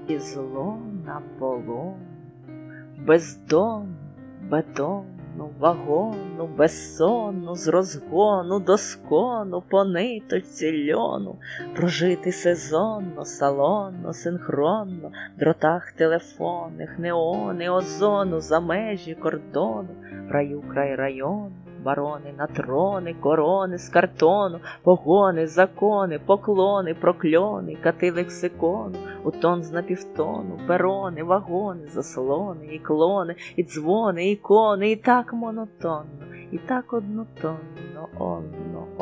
і зло на полон. В бездонну, бетонну, вагону, безсонну, з розгону до скону, по ниточці льону, прожити сезонно, салонно, синхронно, в дротах телефонних, неони, озону, за межі кордону, в раю край району, барони на трони, корони з картону, погони, закони, поклони, прокльони, кати лексикону, у тон з напівтону, перони, вагони, заслони, і клони, і дзвони, ікони, і так монотонно, і так однотонно, онно,